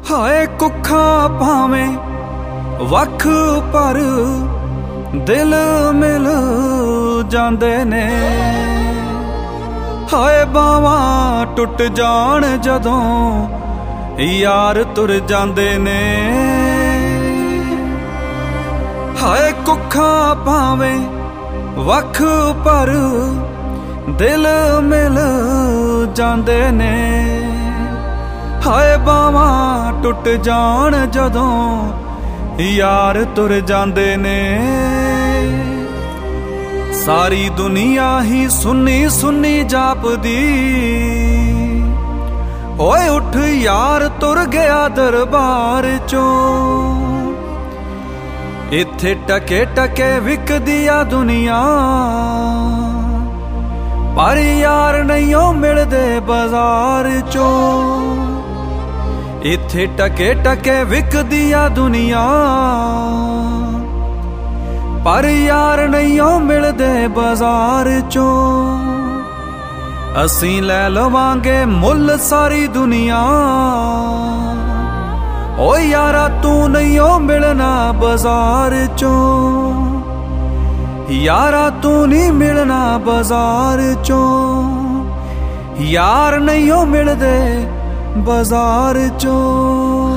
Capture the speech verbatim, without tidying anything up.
ਹਾਏ ਕੁੱਖਾਂ ਭਾਵੇਂ ਵੱਖ ਪਰ ਦਿਲ ਮਿਲ ਜਾਂਦੇ ਨੇ। ਹਾਏ ਬਾਵਾਂ ਟੁੱਟ ਜਾਣ ਜਦੋਂ ਯਾਰ ਤੁਰ ਜਾਂਦੇ ਨੇ। ਹਾਏ ਕੁੱਖਾਂ ਭਾਵੇਂ ਵੱਖ ਪਰ ਦਿਲ ਮਿਲ ਜਾਂਦੇ ਨੇ। ਹਾਏ ਬਾਵਾਂ ਟੁੱਟ ਜਾਣ ਜਦੋਂ ਯਾਰ ਤੁਰ ਜਾਂਦੇ ਨੇ। ਸਾਰੀ ਦੁਨੀਆ ਹੀ ਸੁੰਨੀ ਸੁੰਨੀ ਜਾਪਦੀ, ਓਏ ਉੱਠ ਯਾਰ ਤੁਰ ਗਿਆ ਦਰਬਾਰ ਚੋਂ। ਇੱਥੇ ਟਕੇ ਟਕੇ ਵਿਕਦੀ ਆ ਦੁਨੀਆ, ਪਰ ਯਾਰ ਨਹੀਂ ਓ ਮਿਲਦੇ ਬਾਜ਼ਾਰ ਚੋਂ। ਇੱਥੇ ਟਕੇ ਟਕੇ ਵਿਕਦੀ ਆ ਦੁਨੀਆ, ਪਰ ਯਾਰ ਨਹੀਂ ਓ ਮਿਲਦੇ ਬਾਜ਼ਾਰ ਚੋਂ। ਅਸੀਂ ਲੈ ਲਵਾਂਗੇ ਮੁੱਲ ਸਾਰੀ ਦੁਨੀਆ, ਓ ਯਾਰਾ ਤੂੰ ਨਹੀਂ ਓ ਮਿਲਣਾ ਬਾਜ਼ਾਰ ਚੋਂ। ਯਾਰਾ ਤੂੰ ਨਹੀਂ ਮਿਲਣਾ ਬਾਜ਼ਾਰ ਚੋਂ। ਯਾਰ ਨਹੀਂ ਓ ਮਿਲਦੇ ਬਾਜ਼ਾਰ ਚੋਂ।